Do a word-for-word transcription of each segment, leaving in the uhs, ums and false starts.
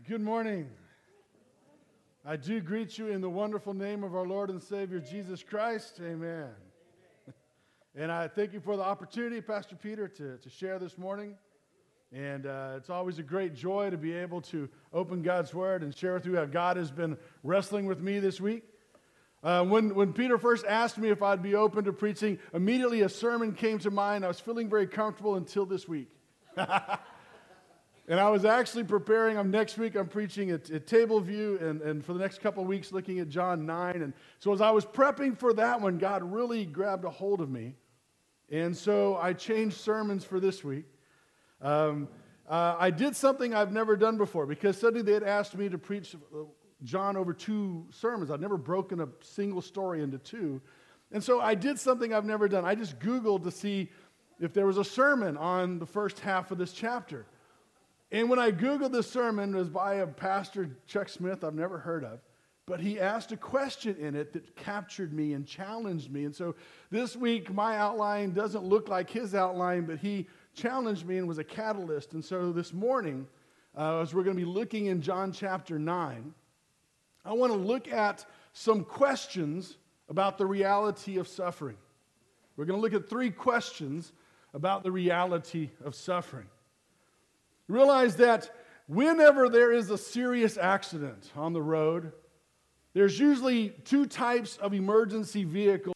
Good morning. I do greet you in the wonderful name of our Lord and Savior, Jesus Christ. Amen. And I thank you for the opportunity, Pastor Peter, to, to share this morning. And uh, it's always a great joy to be able to open God's Word and share with you how God has been wrestling with me this week. Uh, when, when Peter first asked me if I'd be open to preaching, immediately a sermon came to mind. I was feeling very comfortable until this week. And I was actually preparing, I'm next week, I'm preaching at, at Table View, and, and for the next couple of weeks looking at John nine. And so as I was prepping for that one, God really grabbed a hold of me. And so I changed sermons for this week. Um, uh, I did something I've never done before, because suddenly they had asked me to preach John over two sermons. I'd never broken a single story into two. And so I did something I've never done. I just Googled to see if there was a sermon on the first half of this chapter. And when I Googled the sermon, it was by a pastor, Chuck Smith, I've never heard of, but he asked a question in it that captured me and challenged me. And so this week, my outline doesn't look like his outline, but he challenged me and was a catalyst. And so this morning, uh, as we're going to be looking in John chapter nine, I want to look at some questions about the reality of suffering. We're going to look at three questions about the reality of suffering. Realize that whenever there is a serious accident on the road, there's usually two types of emergency vehicles.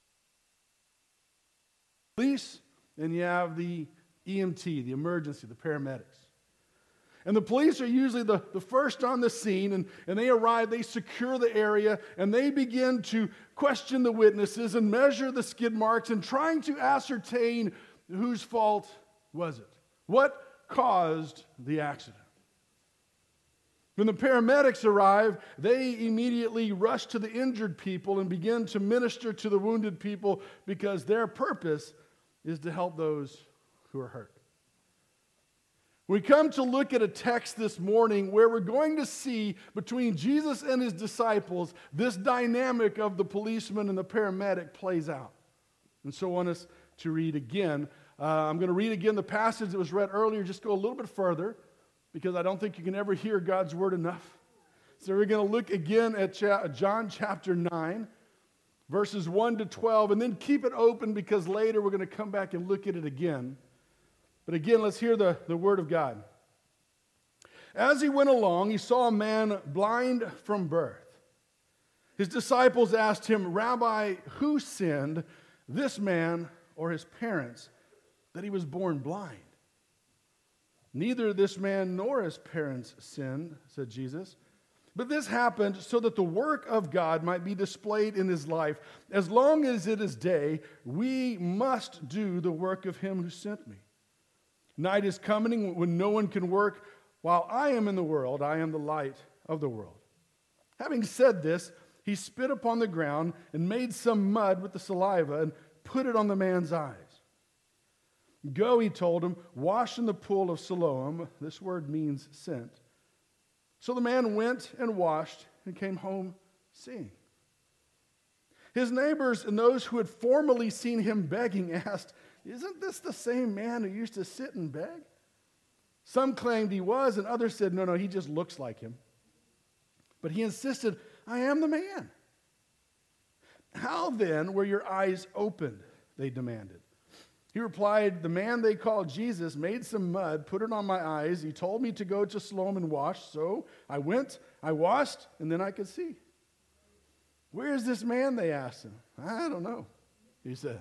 Police, and you have the E M T, the emergency, the paramedics. And the police are usually the, the first on the scene, and, and they arrive, they secure the area, and they begin to question the witnesses and measure the skid marks and trying to ascertain whose fault was it. What caused the accident? When the paramedics arrive, they immediately rush to the injured people and begin to minister to the wounded people, because their purpose is to help those who are hurt. We come to look at a text this morning where we're going to see between Jesus and his disciples this dynamic of the policeman and the paramedic plays out. And so I want us to read again. Uh, I'm going to read again the passage that was read earlier, just go a little bit further, because I don't think you can ever hear God's word enough. So we're going to look again at cha- John chapter nine, verses one to twelve, and then keep it open, because later we're going to come back and look at it again. But again, let's hear the, the word of God. As he went along, he saw a man blind from birth. His disciples asked him, "Rabbi, who sinned, this man or his parents, that he was born blind?" "Neither this man nor his parents sinned," said Jesus. "But this happened so that the work of God might be displayed in his life. As long as it is day, we must do the work of him who sent me. Night is coming when no one can work. While I am in the world, I am the light of the world." Having said this, he spit upon the ground and made some mud with the saliva and put it on the man's eyes. "Go," he told him, "wash in the pool of Siloam." This word means sent. So the man went and washed and came home seeing. His neighbors and those who had formerly seen him begging asked, "Isn't this the same man who used to sit and beg?" Some claimed he was, and others said, "No, no, he just looks like him." But he insisted, "I am the man." "How then were your eyes opened?" they demanded. He replied, "The man they called Jesus made some mud, put it on my eyes. He told me to go to Siloam and wash. So I went, I washed, and then I could see." "Where is this man?" they asked him. "I don't know," he said.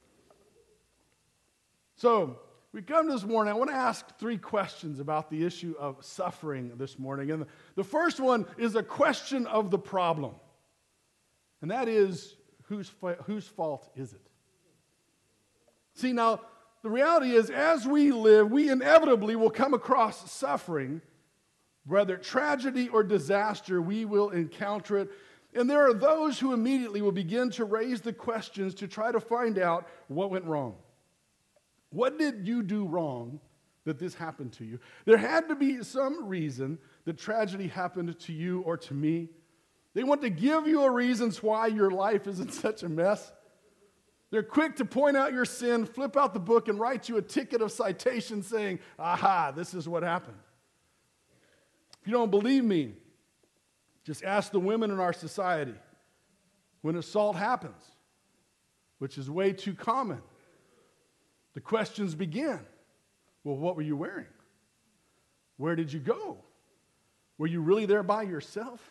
So we come this morning, I want to ask three questions about the issue of suffering this morning. And the first one is a question of the problem. And that is, whose, whose fault is it? See, now, the reality is, as we live, we inevitably will come across suffering. Whether tragedy or disaster, we will encounter it. And there are those who immediately will begin to raise the questions to try to find out what went wrong. What did you do wrong that this happened to you? There had to be some reason that tragedy happened to you or to me. They want to give you a reason why your life is in such a mess. They're quick to point out your sin, flip out the book, and write you a ticket of citation saying, "Aha, this is what happened." If you don't believe me, just ask the women in our society when assault happens, which is way too common. The questions begin. Well, what were you wearing? Where did you go? Were you really there by yourself?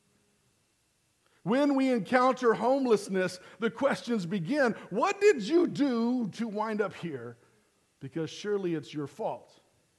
When we encounter homelessness, the questions begin. What did you do to wind up here? Because surely it's your fault.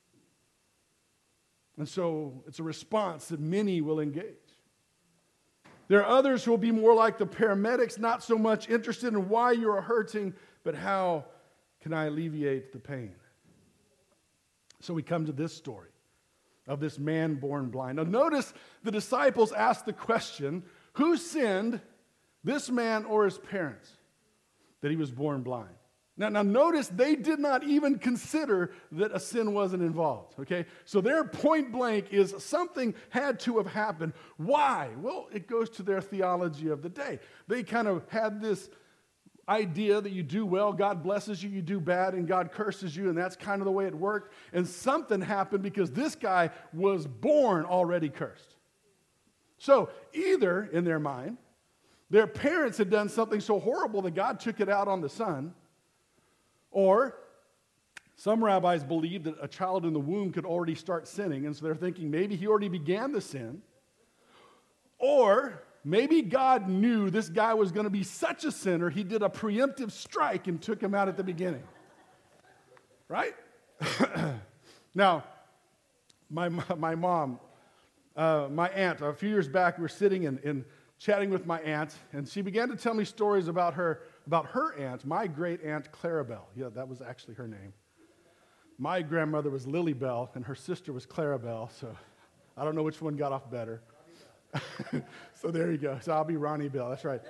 And so it's a response that many will engage. There are others who will be more like the paramedics, not so much interested in why you're hurting, but how can I alleviate the pain? So we come to this story of this man born blind. Now notice the disciples asked the question, who sinned, this man or his parents, that he was born blind? Now, now notice they did not even consider that a sin wasn't involved, okay? So their point blank is something had to have happened. Why? Well, it goes to their theology of the day. They kind of had this idea that you do well, God blesses you, you do bad, and God curses you, and that's kind of the way it worked. And something happened because this guy was born already cursed. So either, in their mind, their parents had done something so horrible that God took it out on the son, or some rabbis believe that a child in the womb could already start sinning, and so they're thinking maybe he already began the sin, or maybe God knew this guy was going to be such a sinner, he did a preemptive strike and took him out at the beginning. Right? Now, my, my mom, uh, my aunt, a few years back, we were sitting and, and chatting with my aunt, and she began to tell me stories about her, about her aunt, my great aunt Clarabelle. Yeah, that was actually her name. My grandmother was Lily Bell, and her sister was Clarabelle, so I don't know which one got off better. So there you go. So I'll be Ronnie Bell. That's right.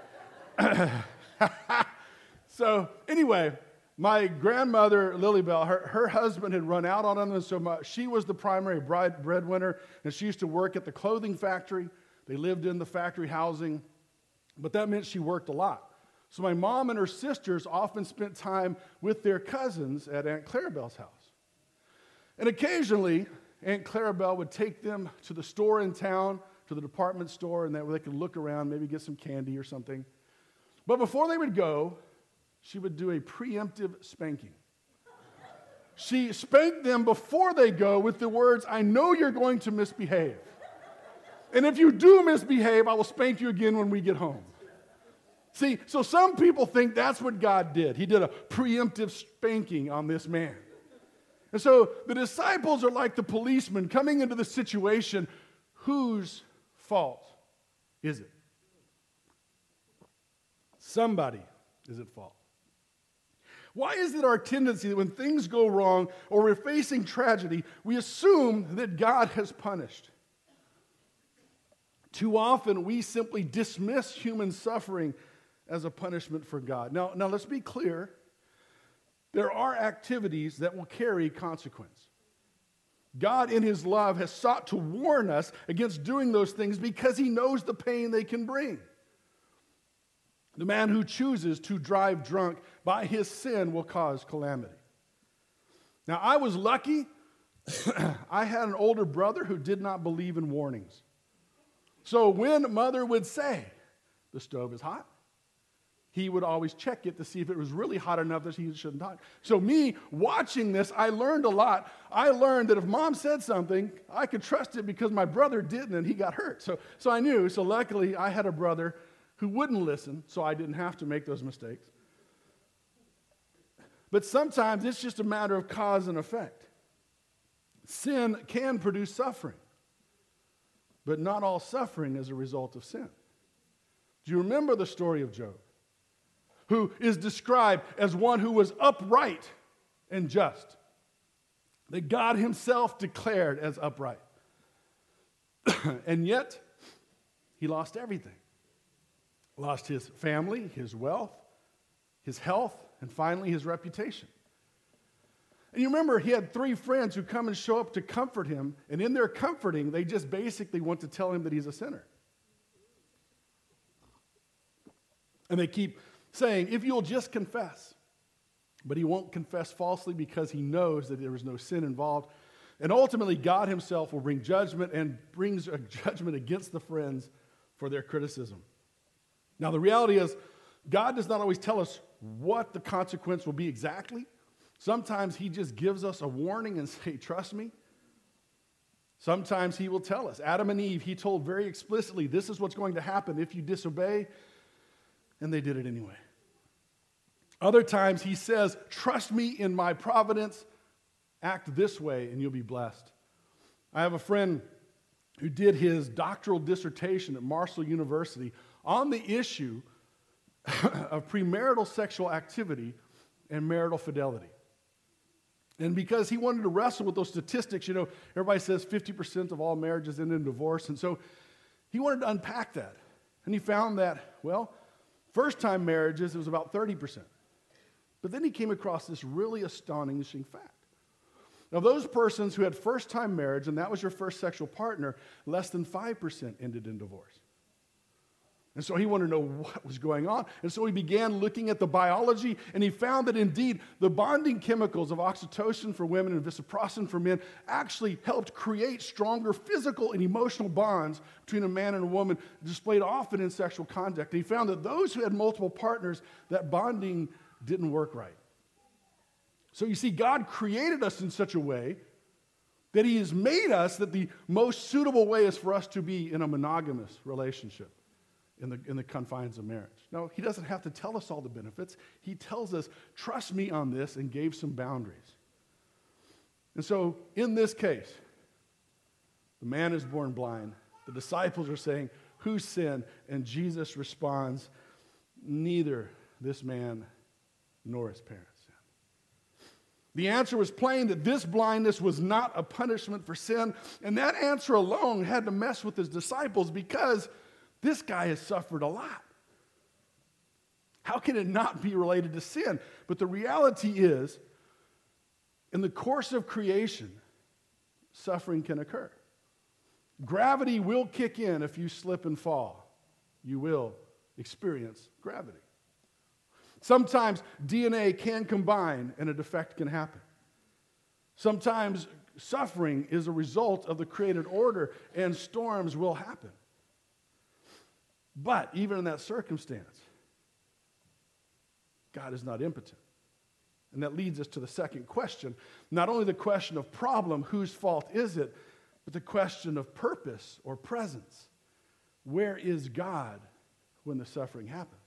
So anyway, my grandmother, Lily Bell, her, her husband had run out on them, and so my, she was the primary bride, breadwinner, and she used to work at the clothing factory. They lived in the factory housing, but that meant she worked a lot. So my mom and her sisters often spent time with their cousins at Aunt Clarabelle's house. And occasionally, Aunt Clarabelle would take them to the store in town, to the department store, and that way they could look around, maybe get some candy or something. But before they would go, she would do a preemptive spanking. She spanked them before they go with the words, I know you're going to misbehave. And if you do misbehave, I will spank you again when we get home. See, so some people think that's what God did. He did a preemptive spanking on this man. And so the disciples are like the policeman coming into the situation. Whose fault is it? Somebody is at fault. Why is it our tendency that when things go wrong or we're facing tragedy, we assume that God has punished? Too often we simply dismiss human suffering as a punishment for God. Now, now let's be clear. There are activities that will carry consequence. God, in his love, has sought to warn us against doing those things because he knows the pain they can bring. The man who chooses to drive drunk by his sin will cause calamity. Now, I was lucky. I had an older brother who did not believe in warnings. So when mother would say, the stove is hot, he would always check it to see if it was really hot enough that he shouldn't talk. So me watching this, I learned a lot. I learned that if mom said something, I could trust it because my brother didn't and he got hurt. So, so I knew. So luckily, I had a brother who wouldn't listen, so I didn't have to make those mistakes. But sometimes it's just a matter of cause and effect. Sin can produce suffering, but not all suffering is a result of sin. Do you remember the story of Job, who is described as one who was upright and just, that God himself declared as upright? And yet, he lost everything. Lost his family, his wealth, his health, and finally his reputation. And you remember he had three friends who come and show up to comfort him, and in their comforting, they just basically want to tell him that he's a sinner. And they keep saying, if you'll just confess. But he won't confess falsely because he knows that there was no sin involved. And ultimately, God himself will bring judgment and brings a judgment against the friends for their criticism. Now, the reality is, God does not always tell us what the consequence will be exactly. Sometimes he just gives us a warning and say, trust me. Sometimes he will tell us. Adam and Eve, he told very explicitly, this is what's going to happen if you disobey, and they did it anyway. Other times he says, trust me in my providence, act this way, and you'll be blessed. I have a friend who did his doctoral dissertation at Marshall University on the issue of premarital sexual activity and marital fidelity. And because he wanted to wrestle with those statistics, you know, everybody says fifty percent of all marriages end in divorce. And so he wanted to unpack that. And he found that, well, first-time marriages, it was about thirty percent. But then he came across this really astonishing fact. Now, those persons who had first-time marriage, and that was your first sexual partner, less than five percent ended in divorce. And so he wanted to know what was going on. And so he began looking at the biology, and he found that indeed the bonding chemicals of oxytocin for women and reciprocin for men actually helped create stronger physical and emotional bonds between a man and a woman, displayed often in sexual conduct. And he found that those who had multiple partners, that bonding didn't work right. So you see, God created us in such a way that he has made us that the most suitable way is for us to be in a monogamous relationship. In the, in the confines of marriage. No, he doesn't have to tell us all the benefits. He tells us, trust me on this, and gave some boundaries. And so, in this case, the man is born blind. The disciples are saying, who sinned? And Jesus responds, neither this man nor his parents sinned. The answer was plain that this blindness was not a punishment for sin, and that answer alone had to mess with his disciples because this guy has suffered a lot. How can it not be related to sin? But the reality is, in the course of creation, suffering can occur. Gravity will kick in if you slip and fall. You will experience gravity. Sometimes D N A can combine and a defect can happen. Sometimes suffering is a result of the created order and storms will happen. But even in that circumstance, God is not impotent. And that leads us to the second question. Not only the question of problem, whose fault is it, but the question of purpose or presence. Where is God when the suffering happens?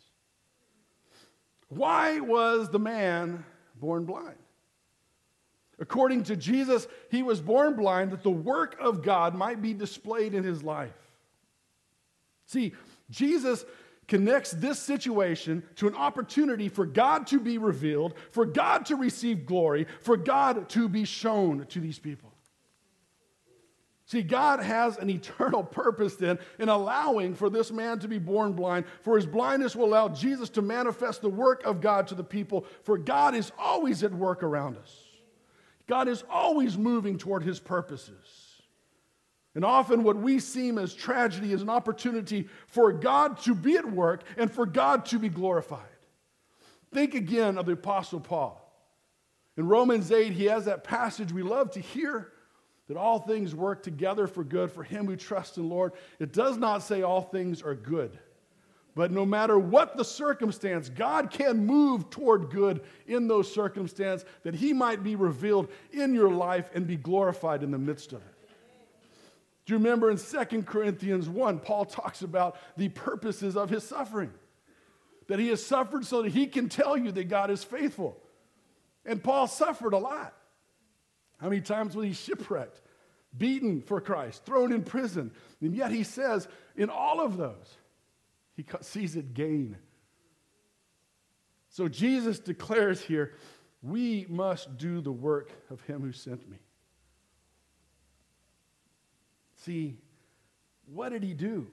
Why was the man born blind? According to Jesus, he was born blind that the work of God might be displayed in his life. See, Jesus connects this situation to an opportunity for God to be revealed, for God to receive glory, for God to be shown to these people. See, God has an eternal purpose then in allowing for this man to be born blind, for his blindness will allow Jesus to manifest the work of God to the people, for God is always at work around us. God is always moving toward his purposes. And often what we seem as tragedy is an opportunity for God to be at work and for God to be glorified. Think again of the Apostle Paul. In Romans eight, he has that passage we love to hear, that all things work together for good for him who trusts in the Lord. It does not say all things are good. But no matter what the circumstance, God can move toward good in those circumstances that he might be revealed in your life and be glorified in the midst of it. Do you remember in Second Corinthians one, Paul talks about the purposes of his suffering? That he has suffered so that he can tell you that God is faithful. And Paul suffered a lot. How many times was he shipwrecked, beaten for Christ, thrown in prison? And yet he says, in all of those, he sees it gain. So Jesus declares here, we must do the work of him who sent me. See, what did he do?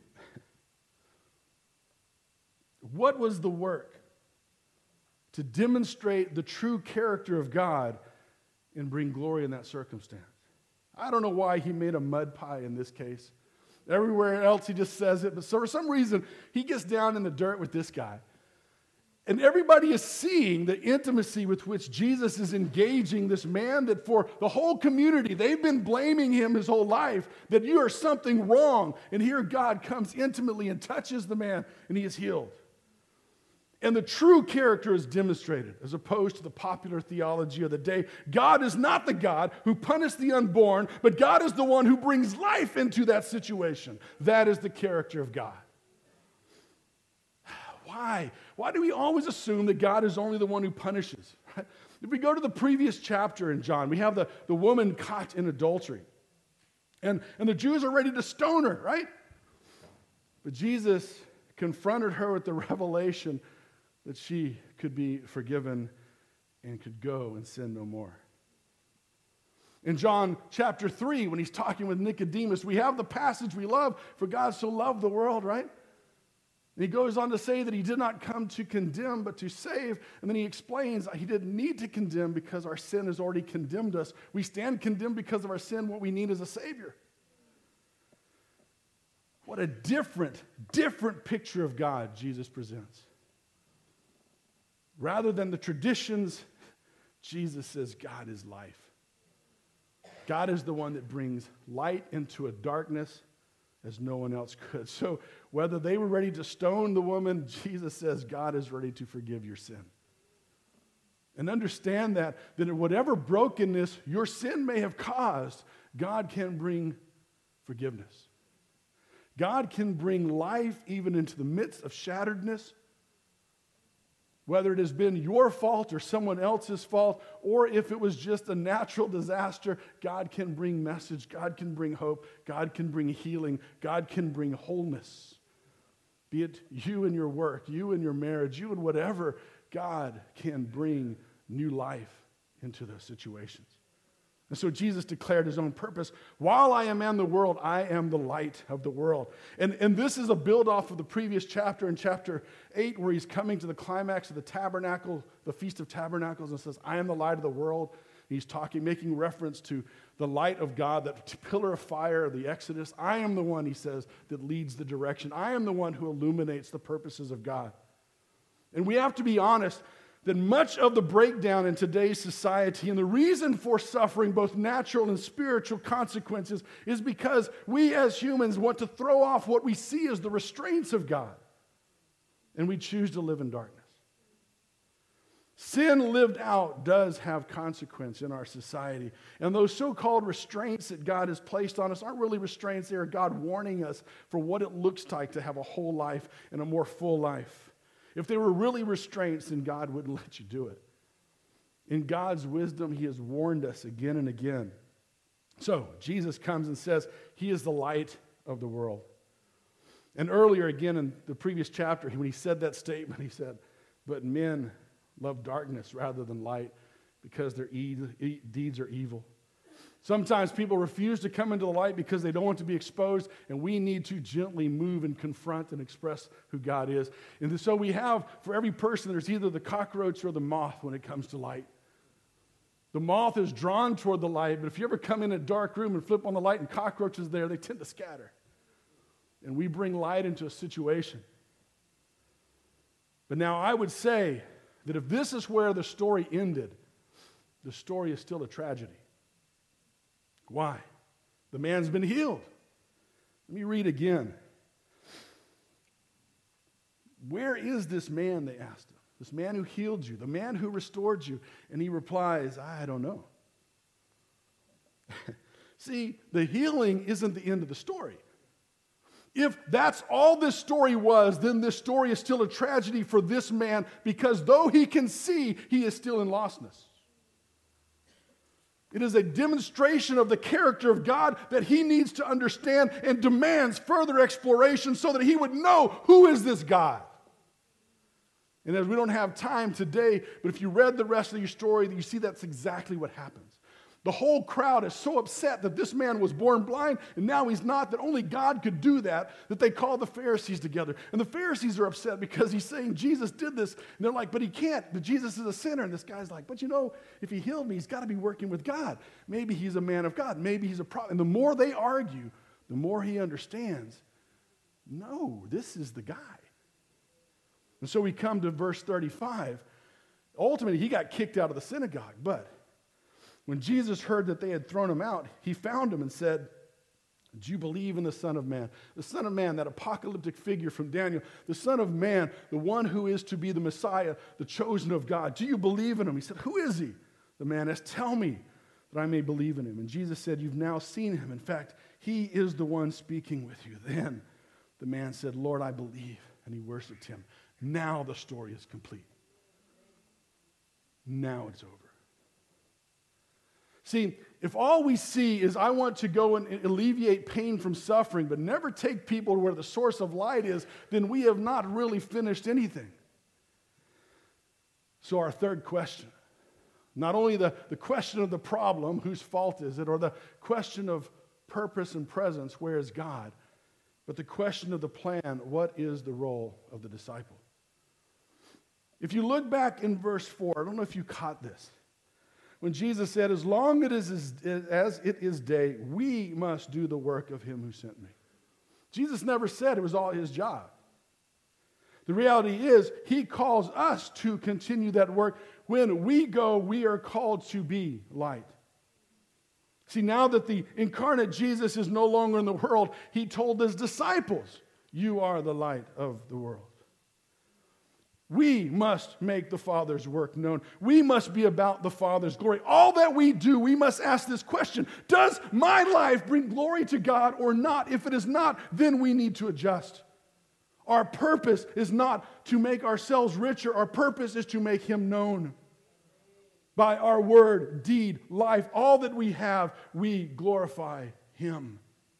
What was the work to demonstrate the true character of God and bring glory in that circumstance? I don't know why he made a mud pie in this case. Everywhere else he just says it, but for some reason he gets down in the dirt with this guy. And everybody is seeing the intimacy with which Jesus is engaging this man that for the whole community, they've been blaming him his whole life, that you are something wrong. And here God comes intimately and touches the man, and he is healed. And the true character is demonstrated, as opposed to the popular theology of the day. God is not the God who punished the unborn, but God is the one who brings life into that situation. That is the character of God. Why? Why do we always assume that God is only the one who punishes? Right? If we go to the previous chapter in John, we have the, the woman caught in adultery. And, and the Jews are ready to stone her, right? But Jesus confronted her with the revelation that she could be forgiven and could go and sin no more. In John chapter three, when he's talking with Nicodemus, we have the passage we love, for God so loved the world, right? And he goes on to say that he did not come to condemn, but to save. And then he explains he didn't need to condemn because our sin has already condemned us. We stand condemned because of our sin. What we need is a Savior. What a different, different picture of God Jesus presents. Rather than the traditions, Jesus says God is life. God is the one that brings light into a darkness as no one else could. So whether they were ready to stone the woman, Jesus says God is ready to forgive your sin. And understand that, that in whatever brokenness your sin may have caused, God can bring forgiveness. God can bring life even into the midst of shatteredness. Whether it has been your fault or someone else's fault, or if it was just a natural disaster, God can bring message, God can bring hope, God can bring healing, God can bring wholeness. Be it you in your work, you in your marriage, you in whatever, God can bring new life into those situations. And so Jesus declared his own purpose. While I am in the world, I am the light of the world. And, and this is a build off of the previous chapter in chapter eight, where he's coming to the climax of the tabernacle, the Feast of Tabernacles, and says, I am the light of the world. And he's talking, making reference to the light of God, that pillar of fire of the Exodus. I am the one, he says, that leads the direction. I am the one who illuminates the purposes of God. And we have to be honest that much of the breakdown in today's society and the reason for suffering, both natural and spiritual consequences, is because we as humans want to throw off what we see as the restraints of God, and we choose to live in darkness. Sin lived out does have consequence in our society, and those so-called restraints that God has placed on us aren't really restraints. They are God warning us for what it looks like to have a whole life and a more full life. If they were really restraints, then God wouldn't let you do it. In God's wisdom, he has warned us again and again. So, Jesus comes and says, he is the light of the world. And earlier, again, in the previous chapter, when he said that statement, he said, but men love darkness rather than light because their e- deeds are evil. Sometimes people refuse to come into the light because they don't want to be exposed, and we need to gently move and confront and express who God is. And so we have, for every person, there's either the cockroach or the moth when it comes to light. The moth is drawn toward the light, but if you ever come in a dark room and flip on the light and cockroaches there, they tend to scatter. And we bring light into a situation. But now I would say that if this is where the story ended, the story is still a tragedy. Why? The man's been healed. Let me read again. Where is this man, they asked him. This man who healed you, the man who restored you. And he replies, I don't know. See, the healing isn't the end of the story. If that's all this story was, then this story is still a tragedy for this man, because though he can see, he is still in lostness. It is a demonstration of the character of God that he needs to understand and demands further exploration so that he would know, who is this God? And as we don't have time today, but if you read the rest of your story, you see that's exactly what happens. The whole crowd is so upset that this man was born blind and now he's not, that only God could do that, that they call the Pharisees together. And the Pharisees are upset because he's saying Jesus did this. And they're like, but he can't. But Jesus is a sinner. And this guy's like, but you know, if he healed me, he's got to be working with God. Maybe he's a man of God. Maybe he's a prophet. And the more they argue, the more he understands, no, this is the guy. And so we come to verse thirty-five. Ultimately, he got kicked out of the synagogue. But when Jesus heard that they had thrown him out, he found him and said, do you believe in the Son of Man? The Son of Man, that apocalyptic figure from Daniel, the Son of Man, the one who is to be the Messiah, the chosen of God. Do you believe in him? He said, who is he? The man asked, tell me that I may believe in him. And Jesus said, you've now seen him. In fact, he is the one speaking with you. Then the man said, Lord, I believe. And he worshiped him. Now the story is complete. Now it's over. See, if all we see is I want to go and alleviate pain from suffering, but never take people to where the source of light is, then we have not really finished anything. So our third question, not only the, the question of the problem, whose fault is it, or the question of purpose and presence, where is God, but the question of the plan, what is the role of the disciple? If you look back in verse four, I don't know if you caught this. When Jesus said, as long as it is day, we must do the work of him who sent me. Jesus never said it was all his job. The reality is, he calls us to continue that work. When we go, we are called to be light. See, now that the incarnate Jesus is no longer in the world, he told his disciples, you are the light of the world. We must make the Father's work known. We must be about the Father's glory. All that we do, we must ask this question: does my life bring glory to God or not? If it is not, then we need to adjust. Our purpose is not to make ourselves richer. Our purpose is to make him known. By our word, deed, life, all that we have, we glorify him.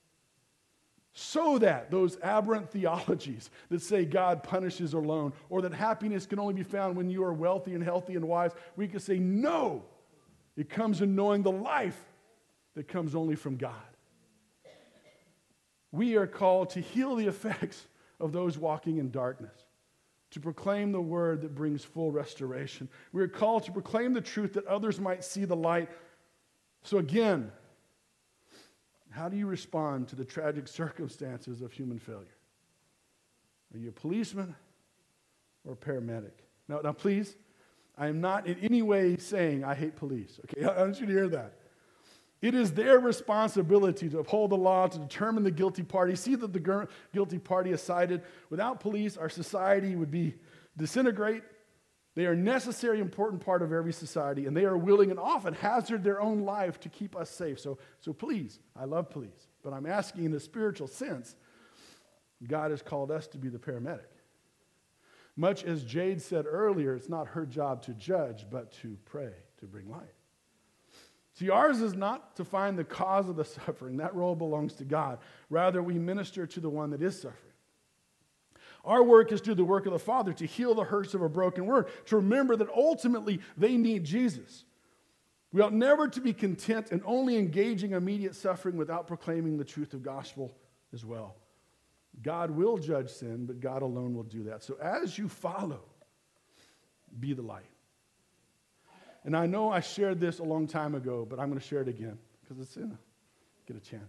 So that those aberrant theologies that say God punishes alone, or that happiness can only be found when you are wealthy and healthy and wise, we can say, no, it comes in knowing the life that comes only from God. We are called to heal the effects of those walking in darkness, to proclaim the word that brings full restoration. We are called to proclaim the truth that others might see the light. So again, how do you respond to the tragic circumstances of human failure? Are you a policeman or a paramedic? Now, now please, I am not in any way saying I hate police. Okay, I want you to hear that. It is their responsibility to uphold the law, to determine the guilty party, see that the guilty party is cited. Without police, our society would be disintegrate. They are a necessary, important part of every society, and they are willing and often hazard their own life to keep us safe. So, so please, I love police, but I'm asking in a spiritual sense, God has called us to be the paramedic. Much as Jade said earlier, it's not her job to judge, but to pray, to bring light. See, ours is not to find the cause of the suffering. That role belongs to God. Rather, we minister to the one that is suffering. Our work is to do the work of the Father, to heal the hurts of a broken word, to remember that ultimately they need Jesus. We ought never to be content in only engaging immediate suffering without proclaiming the truth of gospel as well. God will judge sin, but God alone will do that. So as you follow, be the light. And I know I shared this a long time ago, but I'm going to share it again because it's in a, get a chance.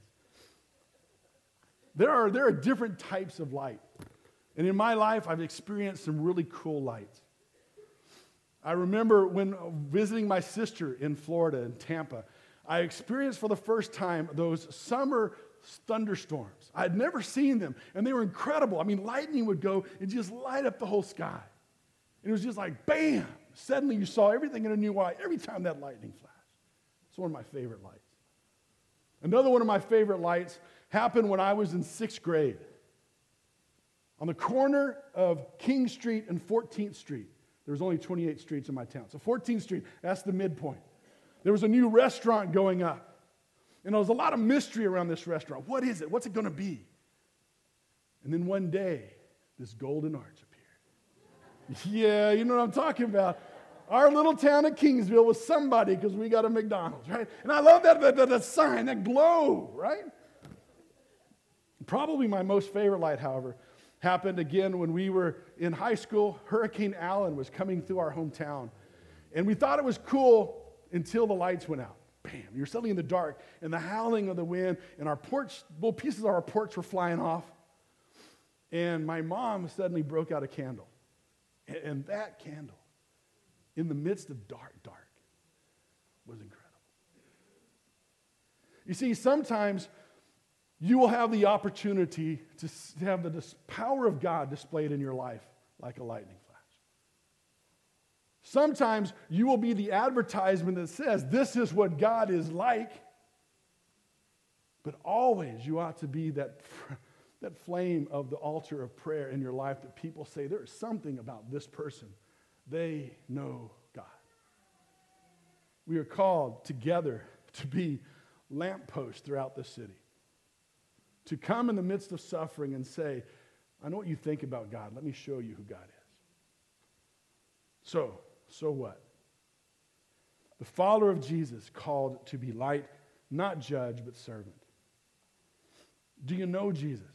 There are, there are different types of light. And in my life, I've experienced some really cool lights. I remember when visiting my sister in Florida, in Tampa, I experienced for the first time those summer thunderstorms. I had never seen them, and they were incredible. I mean, lightning would go and just light up the whole sky. And it was just like, bam! Suddenly you saw everything in a new light every time that lightning flashed. It's one of my favorite lights. Another one of my favorite lights happened when I was in sixth grade. On the corner of King Street and fourteenth Street. There was only twenty-eight streets in my town. So fourteenth Street, that's the midpoint. There was a new restaurant going up. And there was a lot of mystery around this restaurant. What is it? What's it going to be? And then one day, this golden arch appeared. Yeah, you know what I'm talking about. Our little town of Kingsville was somebody because we got a McDonald's, right? And I love that, that, that, that sign, that glow, right? Probably my most favorite light, however, happened again when we were in high school. Hurricane Allen was coming through our hometown. And we thought it was cool until the lights went out. Bam, you're suddenly in the dark, and the howling of the wind, and our porch, little pieces of our porch were flying off. And my mom suddenly broke out a candle. And, and that candle, in the midst of dark, dark, was incredible. You see, sometimes you will have the opportunity to have the dis- power of God displayed in your life like a lightning flash. Sometimes you will be the advertisement that says, this is what God is like. But always you ought to be that, that flame of the altar of prayer in your life that people say, there is something about this person. They know God. We are called together to be lampposts throughout the city. To come in the midst of suffering and say, I know what you think about God. Let me show you who God is. So, so what? The follower of Jesus called to be light, not judge, but servant. Do you know Jesus?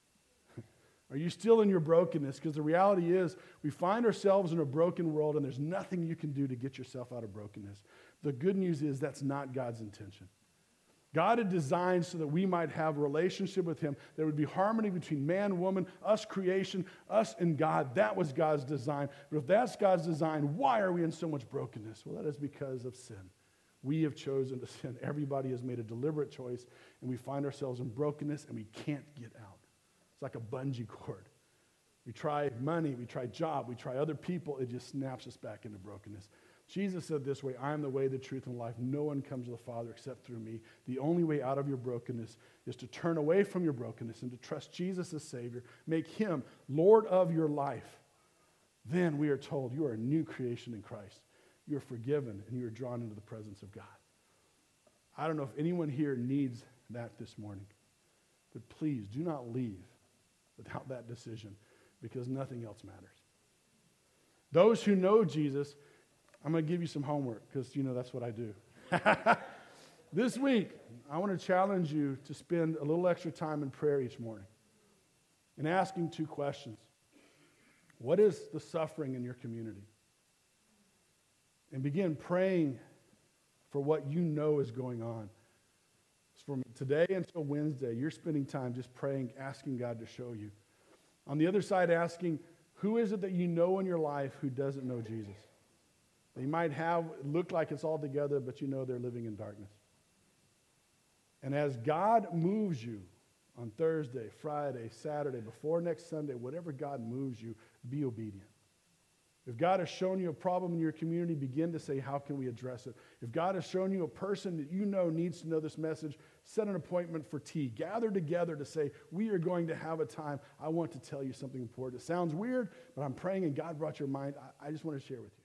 Are you still in your brokenness? Because the reality is we find ourselves in a broken world and there's nothing you can do to get yourself out of brokenness. The good news is that's not God's intention. God had designed so that we might have a relationship with him. There would be harmony between man, woman, us creation, us and God. That was God's design. But if that's God's design, why are we in so much brokenness? Well, that is because of sin. We have chosen to sin. Everybody has made a deliberate choice, and we find ourselves in brokenness, and we can't get out. It's like a bungee cord. We try money, we try job, we try other people, it just snaps us back into brokenness. Jesus said this way, I am the way, the truth, and life. No one comes to the Father except through me. The only way out of your brokenness is to turn away from your brokenness and to trust Jesus as Savior. Make him Lord of your life. Then we are told you are a new creation in Christ. You are forgiven and you are drawn into the presence of God. I don't know if anyone here needs that this morning, but please do not leave without that decision because nothing else matters. Those who know Jesus, I'm going to give you some homework because, you know, that's what I do. This week, I want to challenge you to spend a little extra time in prayer each morning and asking two questions. What is the suffering in your community? And begin praying for what you know is going on. From today until Wednesday, you're spending time just praying, asking God to show you. On the other side, asking, who is it that you know in your life who doesn't know Jesus? They might have look like it's all together, but you know they're living in darkness. And as God moves you on Thursday, Friday, Saturday, before next Sunday, whatever God moves you, be obedient. If God has shown you a problem in your community, begin to say, how can we address it? If God has shown you a person that you know needs to know this message, set an appointment for tea. Gather together to say, we are going to have a time. I want to tell you something important. It sounds weird, but I'm praying and God brought your mind. I, I just want to share with you.